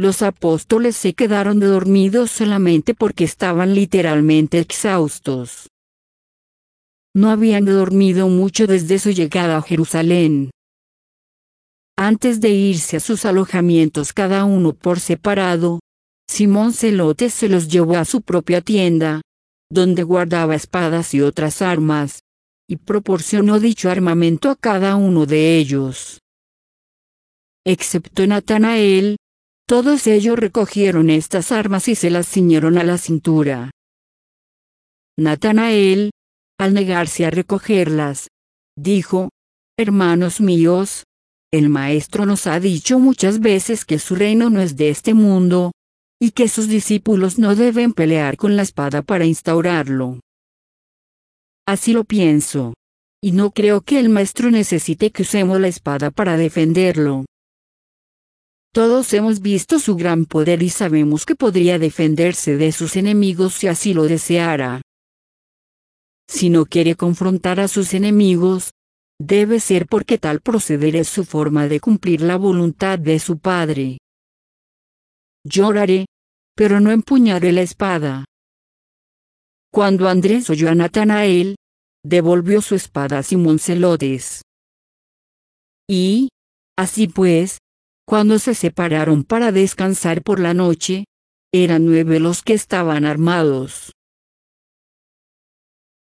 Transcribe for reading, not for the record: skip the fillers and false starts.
los apóstoles se quedaron dormidos solamente porque estaban literalmente exhaustos. No habían dormido mucho desde su llegada a Jerusalén. Antes de irse a sus alojamientos cada uno por separado, Simón Zelotes se los llevó a su propia tienda, donde guardaba espadas y otras armas, y proporcionó dicho armamento a cada uno de ellos. Excepto Natanael, todos ellos recogieron estas armas y se las ciñeron a la cintura. Natanael, al negarse a recogerlas, dijo: «Hermanos míos, el Maestro nos ha dicho muchas veces que su reino no es de este mundo, y que sus discípulos no deben pelear con la espada para instaurarlo. Así lo pienso, y no creo que el Maestro necesite que usemos la espada para defenderlo. Todos hemos visto su gran poder y sabemos que podría defenderse de sus enemigos si así lo deseara. Si no quiere confrontar a sus enemigos, debe ser porque tal proceder es su forma de cumplir la voluntad de su Padre. Yo oraré, pero no empuñaré la espada». Cuando Andrés oyó a Natanael, devolvió su espada a Simón Zelotes. Y, así pues, cuando se separaron para descansar por la noche, eran 9 los que estaban armados.